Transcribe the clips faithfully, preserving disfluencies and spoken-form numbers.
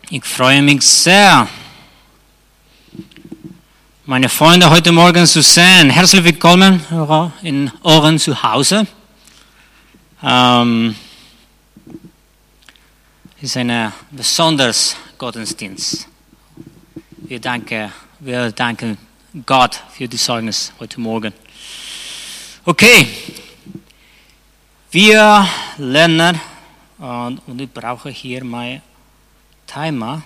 Ich freue mich sehr, meine Freunde heute Morgen zu sehen. Herzlich willkommen in euren Zuhause. Ähm, es ist ein besonderes Gottesdienst. Wir danken, wir danken Gott für die Zeugnis heute Morgen. Okay, wir lernen, und, und ich brauche hier mein Timer.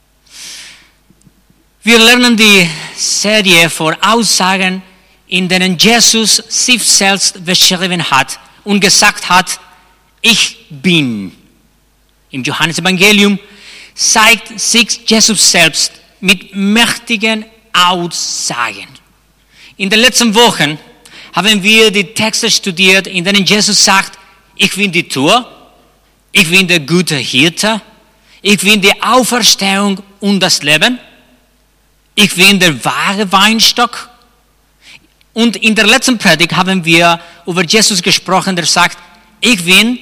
Wir lernen die Serie vor Aussagen, in denen Jesus sich selbst beschrieben hat und gesagt hat, ich bin. Im Johannesevangelium zeigt sich Jesus selbst mit mächtigen Aussagen. In den letzten Wochen haben wir die Texte studiert, in denen Jesus sagt, ich bin die Tür, ich bin der gute Hirte, ich bin die Auferstehung und das Leben. Ich bin der wahre Weinstock. Und in der letzten Predigt haben wir über Jesus gesprochen, der sagt, ich bin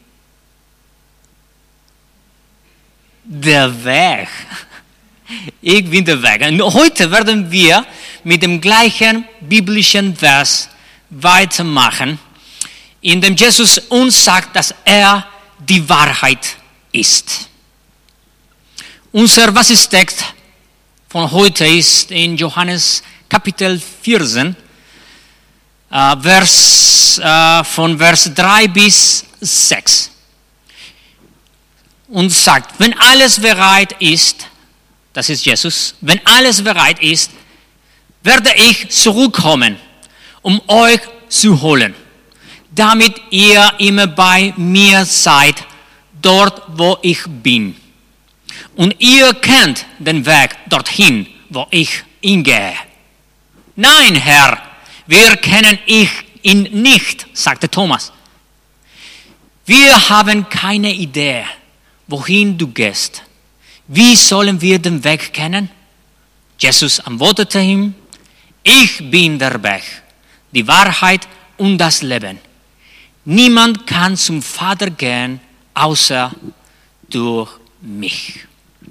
der Weg. Ich bin der Weg. Und heute werden wir mit dem gleichen biblischen Vers weitermachen, in dem Jesus uns sagt, dass er die Wahrheit ist. Unser Basistext von heute ist in Johannes Kapitel vierzehn, äh, Vers, äh, von Vers drei bis sechs. Und sagt, wenn alles bereit ist, das ist Jesus, wenn alles bereit ist, werde ich zurückkommen, um euch zu holen, damit ihr immer bei mir seid, dort wo ich bin. Und ihr kennt den Weg dorthin, wo ich hingehe. Nein, Herr, wir kennen ihn nicht, sagte Thomas. Wir haben keine Idee, wohin du gehst. Wie sollen wir den Weg kennen? Jesus antwortete ihm, ich bin der Weg, die Wahrheit und das Leben. Niemand kann zum Vater gehen, außer durch mich.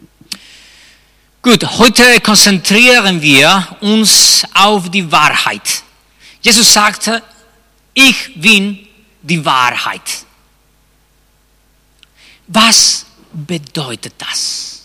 Gut, heute konzentrieren wir uns auf die Wahrheit. Jesus sagte, ich bin die Wahrheit. Was bedeutet das?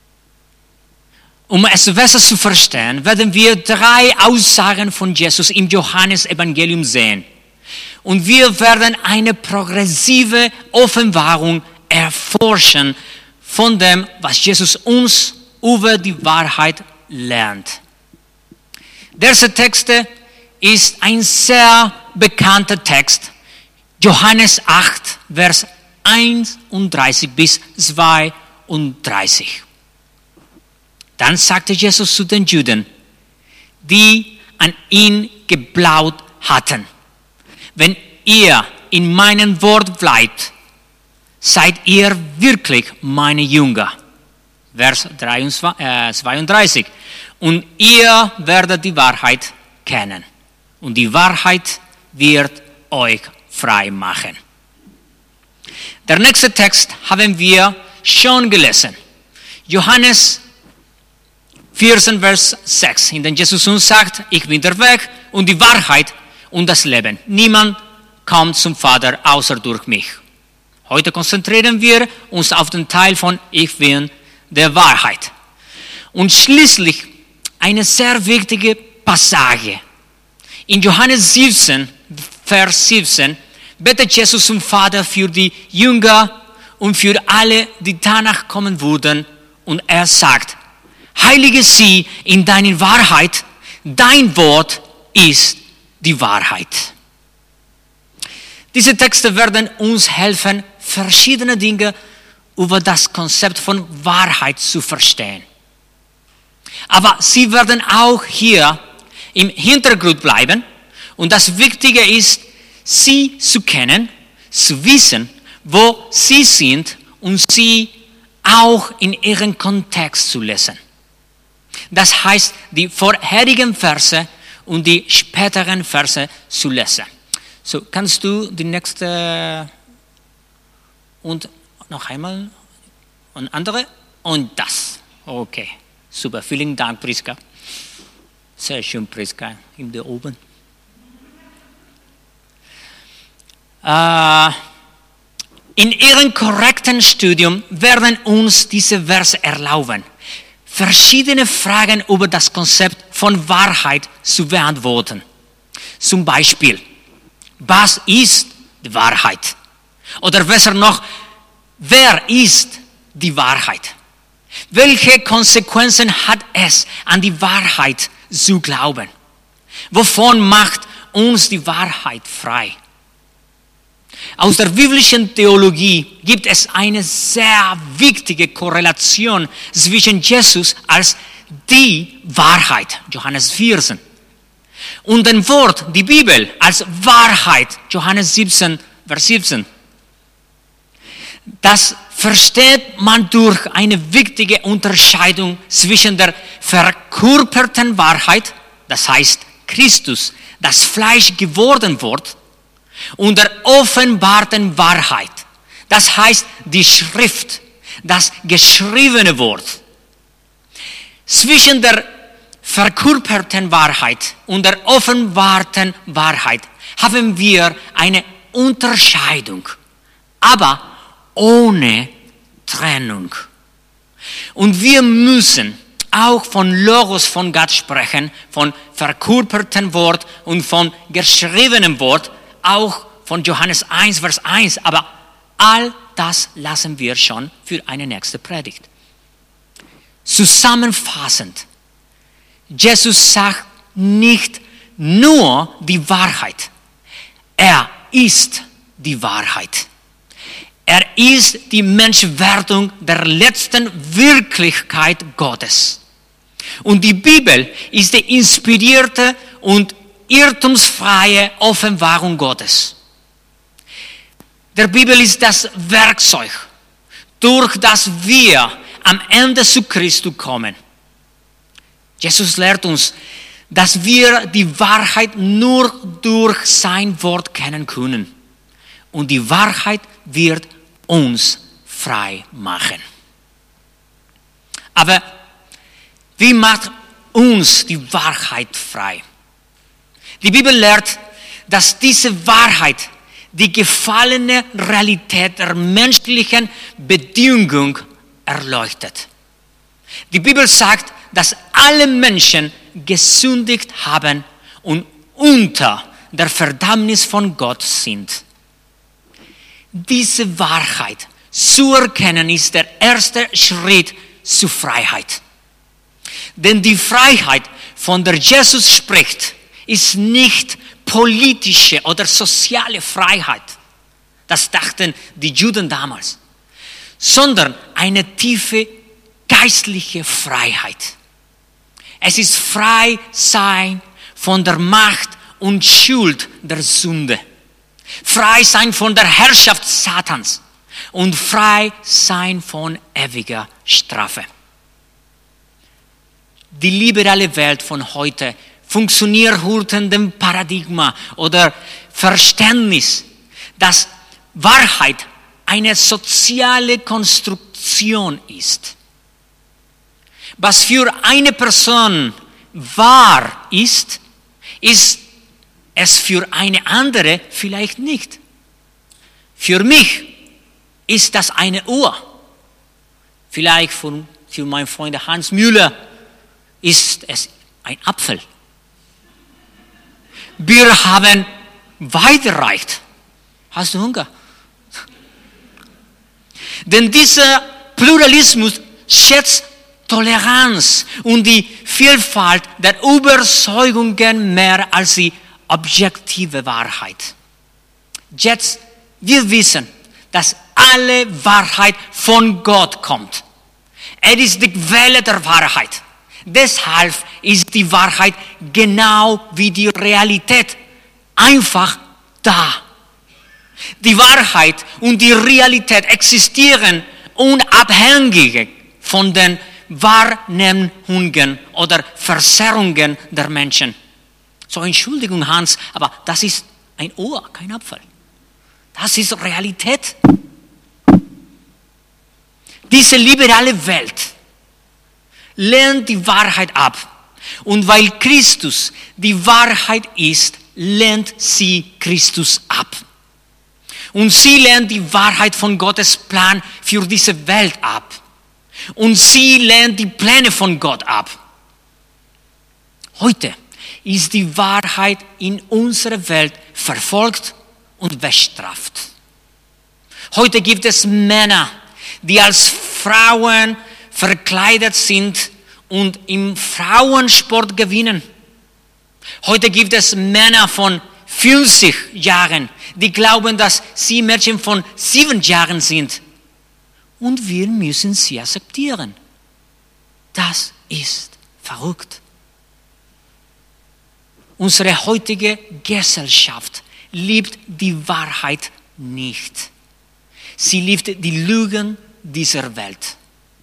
Um es besser zu verstehen, werden wir drei Aussagen von Jesus im Johannesevangelium sehen. Und wir werden eine progressive Offenbarung erforschen von dem, was Jesus uns über die Wahrheit lernt. Der erste Text ist ein sehr bekannter Text. Johannes acht, Vers einunddreißig bis zweiunddreißig. Dann sagte Jesus zu den Juden, die an ihn geglaubt hatten, wenn ihr in meinem Wort bleibt, seid ihr wirklich meine Jünger. Vers zweiunddreißig. Und ihr werdet die Wahrheit kennen. Und die Wahrheit wird euch frei machen. Der nächste Text haben wir schon gelesen. Johannes vierzehn, Vers sechs, in dem Jesus uns sagt, ich bin der Weg und die Wahrheit und das Leben. Niemand kommt zum Vater außer durch mich. Heute konzentrieren wir uns auf den Teil von ich bin der Wahrheit. Und schließlich eine sehr wichtige Passage. In Johannes siebzehn, Vers siebzehn, betet Jesus zum Vater für die Jünger und für alle, die danach kommen würden. Und er sagt, heilige sie in deiner Wahrheit, dein Wort ist die Wahrheit. Diese Texte werden uns helfen, verschiedene Dinge über das Konzept von Wahrheit zu verstehen. Aber sie werden auch hier im Hintergrund bleiben. Und das Wichtige ist, sie zu kennen, zu wissen, wo sie sind und sie auch in ihren Kontext zu lesen. Das heißt, die vorherigen Verse und die späteren Verse zu lesen. So, kannst du die nächste und noch einmal und andere? und das. Okay, super. Vielen Dank, Priska. Sehr schön, Priska, in der oben. Äh, in ihrem korrekten Studium werden uns diese Verse erlauben, verschiedene Fragen über das Konzept von Wahrheit zu beantworten. Zum Beispiel, was ist die Wahrheit? Oder besser noch, wer ist die Wahrheit? Welche Konsequenzen hat es, an die Wahrheit zu glauben? Wovon macht uns die Wahrheit frei? Aus der biblischen Theologie gibt es eine sehr wichtige Korrelation zwischen Jesus als die Wahrheit, Johannes vierzehn, und dem Wort, die Bibel, als Wahrheit, Johannes siebzehn, Vers siebzehn. Das versteht man durch eine wichtige Unterscheidung zwischen der verkörperten Wahrheit, das heißt Christus, das Fleisch geworden Wort, und der offenbarten Wahrheit, das heißt die Schrift, das geschriebene Wort. Zwischen der verkörperten Wahrheit und der offenbarten Wahrheit haben wir eine Unterscheidung, aber ohne Trennung. Und wir müssen auch von Logos von Gott sprechen, von verkörpertem Wort und von geschriebenem Wort, auch von Johannes eins, Vers eins. Aber all das lassen wir schon für eine nächste Predigt. Zusammenfassend, Jesus sagt nicht nur die Wahrheit, er ist die Wahrheit. Er ist die Menschwerdung der letzten Wirklichkeit Gottes. Und die Bibel ist die inspirierte und irrtumsfreie Offenbarung Gottes. Der Bibel ist das Werkzeug, durch das wir am Ende zu Christus kommen. Jesus lehrt uns, dass wir die Wahrheit nur durch sein Wort kennen können. Und die Wahrheit wird uns frei machen. Aber wie macht uns die Wahrheit frei? Die Bibel lehrt, dass diese Wahrheit die gefallene Realität der menschlichen Bedingung erleuchtet. Die Bibel sagt, dass alle Menschen gesündigt haben und unter der Verdammnis von Gott sind. Diese Wahrheit zu erkennen ist der erste Schritt zur Freiheit. Denn die Freiheit, von der Jesus spricht, ist nicht politische oder soziale Freiheit. Das dachten die Juden damals. Sondern eine tiefe geistliche Freiheit. Es ist frei sein von der Macht und Schuld der Sünde. Frei sein von der Herrschaft Satans und frei sein von ewiger Strafe. Die liberale Welt von heute funktioniert unter dem Paradigma oder Verständnis, dass Wahrheit eine soziale Konstruktion ist. Was für eine Person wahr ist, ist es für eine andere vielleicht nicht. Für mich ist das eine Uhr. Vielleicht für, für meinen Freund Hans Müller ist es ein Apfel. Wir haben weiterreicht. Hast du Hunger? Denn dieser Pluralismus schätzt Toleranz und die Vielfalt der Überzeugungen mehr als die objektive Wahrheit. Jetzt, wir wissen, dass alle Wahrheit von Gott kommt. Er ist die Quelle der Wahrheit. Deshalb ist die Wahrheit genau wie die Realität einfach da. Die Wahrheit und die Realität existieren unabhängig von den Wahrnehmungen oder Verzerrungen der Menschen. So, Entschuldigung, Hans, aber das ist ein Ohr, kein Apfel. Das ist Realität. Diese liberale Welt lehnt die Wahrheit ab. Und weil Christus die Wahrheit ist, lehnt sie Christus ab. Und sie lehnt die Wahrheit von Gottes Plan für diese Welt ab. Und sie lehnt die Pläne von Gott ab. Heute ist die Wahrheit in unserer Welt verfolgt und bestraft. Heute gibt es Männer, die als Frauen verkleidet sind und im Frauensport gewinnen. Heute gibt es Männer von fünfzig Jahren, die glauben, dass sie Mädchen von sieben Jahren sind. Und wir müssen sie akzeptieren. Das ist verrückt. Unsere heutige Gesellschaft liebt die Wahrheit nicht. Sie liebt die Lügen dieser Welt.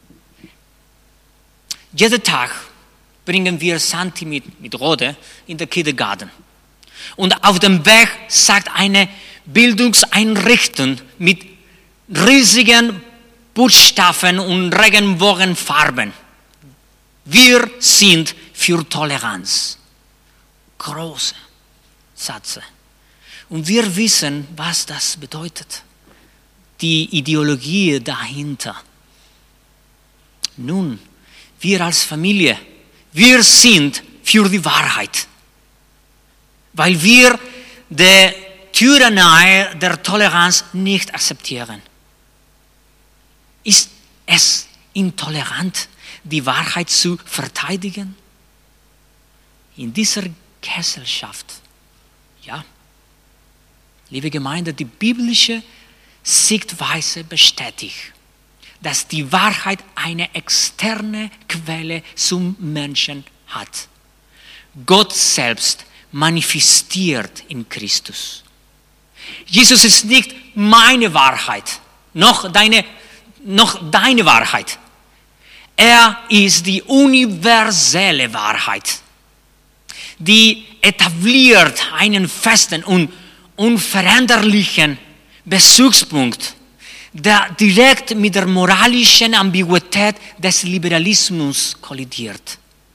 Jeden Tag bringen wir Santi mit, mit Rode in den Kindergarten. Und auf dem Weg sagt eine Bildungseinrichtung mit riesigen Buchstaben und Regenbogenfarben: Wir sind für Toleranz. Große Sätze. Und wir wissen, was das bedeutet. Die Ideologie dahinter. Nun, wir als Familie, wir sind für die Wahrheit. Weil wir die Tyrannei der Toleranz nicht akzeptieren. Ist es intolerant, die Wahrheit zu verteidigen? In dieser Gesellschaft, ja. Liebe Gemeinde, die biblische Sichtweise bestätigt, dass die Wahrheit eine externe Quelle zum Menschen hat. Gott selbst manifestiert in Christus. Jesus ist nicht meine Wahrheit, noch deine, noch deine Wahrheit. Er ist die universelle Wahrheit, die etabliert einen festen und unveränderlichen Bezugspunkt, der direkt mit der moralischen Ambiguität des Liberalismus kollidiert.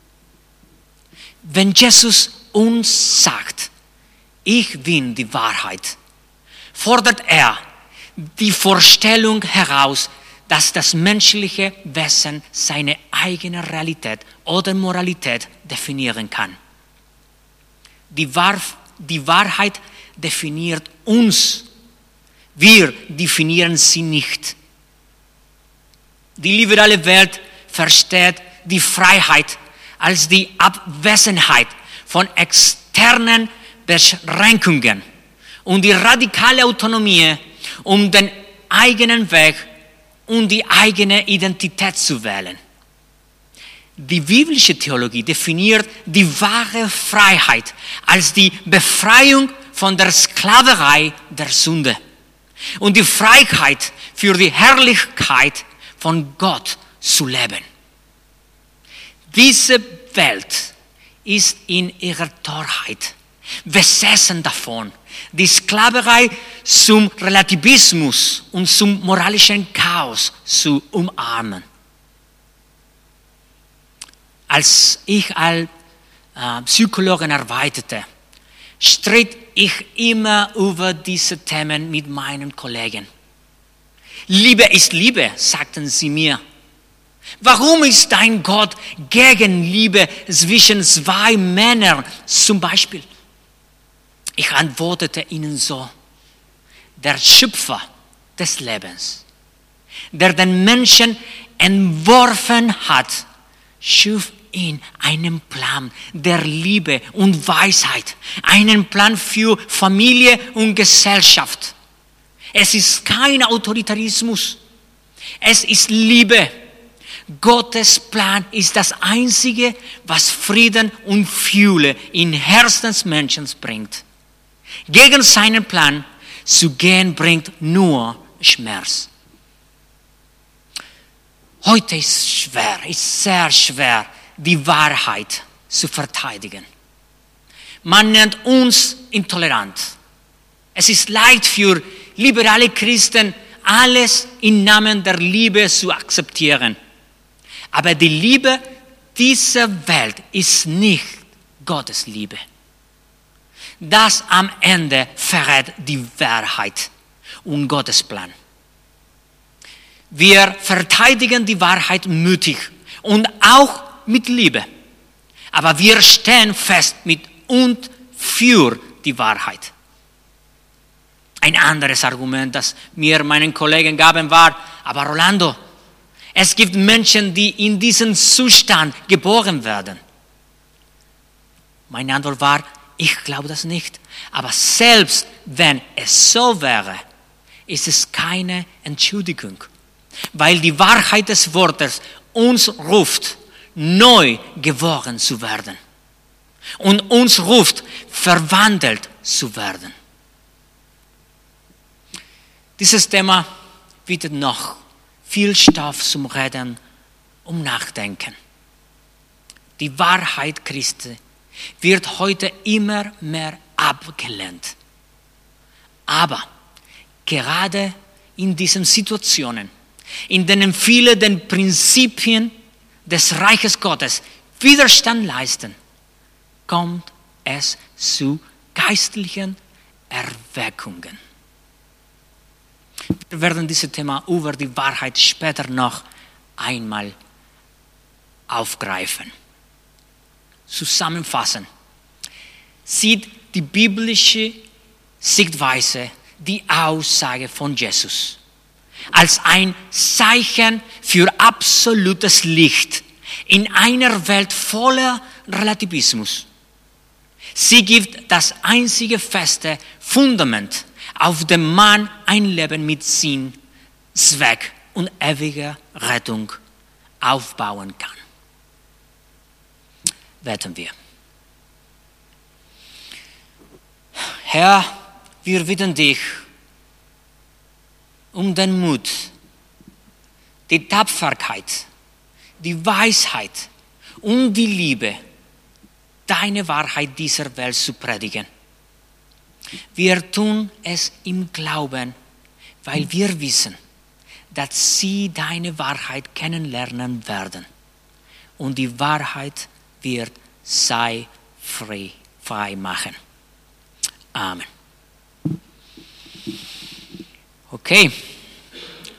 Wenn Jesus uns sagt, ich bin die Wahrheit, fordert er die Vorstellung heraus, dass das menschliche Wesen seine eigene Realität oder Moralität definieren kann. Die, Wahr- die Wahrheit definiert uns. Wir definieren sie nicht. Die liberale Welt versteht die Freiheit als die Abwesenheit von externen Beschränkungen und die radikale Autonomie, um den eigenen Weg und die eigene Identität zu wählen. Die biblische Theologie definiert die wahre Freiheit als die Befreiung von der Sklaverei der Sünde und die Freiheit für die Herrlichkeit von Gott zu leben. Diese Welt ist in ihrer Torheit besessen davon, die Sklaverei zum Relativismus und zum moralischen Chaos zu umarmen. Als ich als äh, Psychologin arbeitete, stritt ich immer über diese Themen mit meinen Kollegen. Liebe ist Liebe, sagten sie mir. Warum ist dein Gott gegen Liebe zwischen zwei Männern zum Beispiel? Ich antwortete ihnen so: Der Schöpfer des Lebens, der den Menschen entworfen hat, schuf ihn einen Plan der Liebe und Weisheit, einen Plan für Familie und Gesellschaft. Es ist kein Autoritarismus, es ist Liebe. Gottes Plan ist das Einzige, was Frieden und Fülle in Herzen des Menschen bringt. Gegen seinen Plan zu gehen, bringt nur Schmerz. Heute ist es schwer, ist sehr schwer, die Wahrheit zu verteidigen. Man nennt uns intolerant. Es ist leicht für liberale Christen, alles im Namen der Liebe zu akzeptieren. Aber die Liebe dieser Welt ist nicht Gottes Liebe. Das am Ende verrät die Wahrheit und Gottes Plan. Wir verteidigen die Wahrheit mutig und auch mit Liebe. Aber wir stehen fest mit und für die Wahrheit. Ein anderes Argument, das mir meinen Kollegen gaben, war, aber Rolando, es gibt Menschen, die in diesem Zustand geboren werden. Meine Antwort war, ich glaube das nicht. Aber selbst wenn es so wäre, ist es keine Entschuldigung. Weil die Wahrheit des Wortes uns ruft, neu geboren zu werden. Und uns ruft, verwandelt zu werden. Dieses Thema bietet noch viel Stoff zum Reden, um Nachdenken. Die Wahrheit Christi wird heute immer mehr abgelehnt. Aber gerade in diesen Situationen, in denen viele den Prinzipien des Reiches Gottes Widerstand leisten, kommt es zu geistlichen Erweckungen. Wir werden dieses Thema über die Wahrheit später noch einmal aufgreifen. Zusammenfassen. Sieht die biblische Sichtweise die Aussage von Jesus als ein Zeichen für absolutes Licht in einer Welt voller Relativismus. Sie gibt das einzige feste Fundament, auf dem man ein Leben mit Sinn, Zweck und ewiger Rettung aufbauen kann. Beten wir. Herr, wir bitten dich um den Mut, die Tapferkeit, die Weisheit und die Liebe, deine Wahrheit dieser Welt zu predigen. Wir tun es im Glauben, weil wir wissen, dass sie deine Wahrheit kennenlernen werden. Und die Wahrheit wird sei frei, frei machen. Amen. Okay.